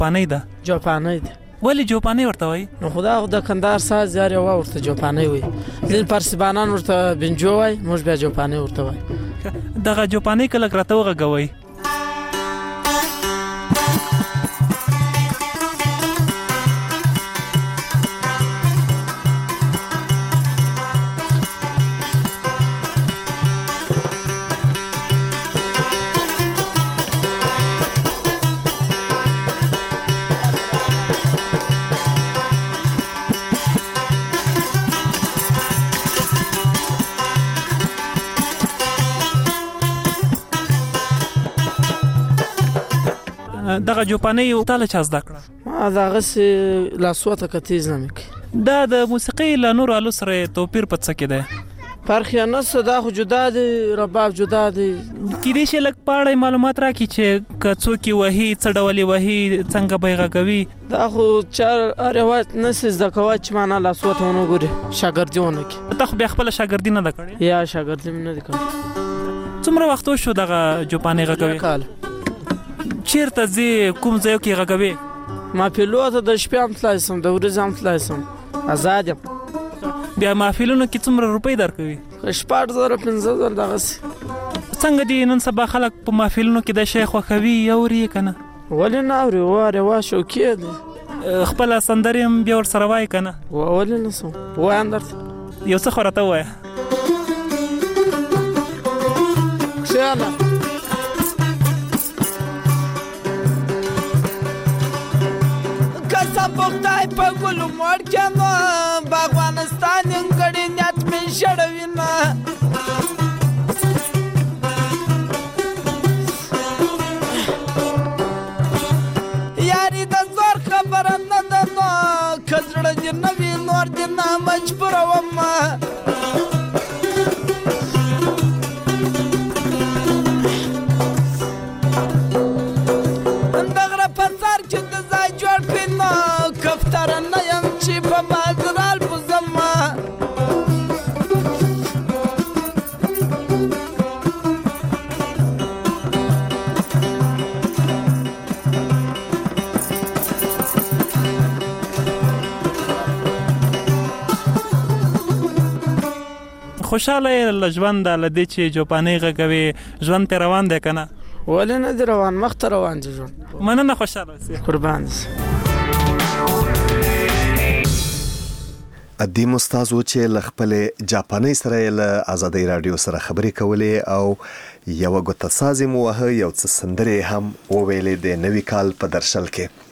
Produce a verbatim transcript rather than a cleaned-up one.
جوپانۍ ده؟ جوپانۍ ده. ولې جوپانۍ ورته وایي؟ نو خدا خو د کندهار ساز یار یو ورته جوپانۍ وایي. ځینې پارسیبانان ورته بنجو وایي، موږ بیا جوپانۍ ورته وایي. دغه جوپانۍ کله راته وغږوئ. دغه جوپانۍ تاله چا زده کړه؟ ما دغسې لاسوته کتیز نه مې کوي. دا د موسیقۍ له نورو آلو سره توپیر په څه کې دی؟ فرق یې نشته، دا خو جدا دی، رباب جدا دی. کیدای شي لږ په اړه معلومات راکړي چې که څوک یې وهي، څه ډول یې وهي، څنګه به یې غږوي؟ دا خو چا روایت نشي زده کوی چې معنا لاسوته ونه ګوري، شاګردي ونه کړي. ته خو بیا خپله شاګردي نه ده کړې؟ یا شاګردي مې نه ده کړې. څومره وخت وشو دغه جوپانۍ غږوي؟ کال. چیرته ځې؟ کوم ځای کې غږوي؟ محفلو ته د شپې هم تللی سم، د ورځې هم تللی سم، ازاد یم. بیا محفلونو کې څومره روپۍ درکوي؟ شپږ زره پنځه زره دغسې. څنګه دي نن سبا خلک په محفلونو کې د شی خوښوي، اوري یې که نه؟ ولې نه اوري؟ وارې وا شوقي دی. خپله سندرې هم بیا ورسره وایي که نه؟ ولې نه سم وایم درته. یو څه خو راته ووایه. کښېنه. پختای په ګلو موړ کې نو باغوانستان انګړې نیت مې شړوي نه. یاري د زور خبره نه ده نو که زړه دې نه وي نور دې نه مجبوروم. خوشحاله یې له ژونده، له دې چې جوپانۍ غږوي، ژوند ته روان دی که نه؟ ولې نه دی روان؟ مخته روان دی ژوند. مننه، خوشحاله اوسې. قربان دې. ادیم استاد و چې له خپلې جاپانۍ سره یې له ازادۍ راډیو سره خبرې کولې او یوه ګوته ساز یې مو وهه، یو څه سندرې هم وویلې د نوي کال په درشل کې.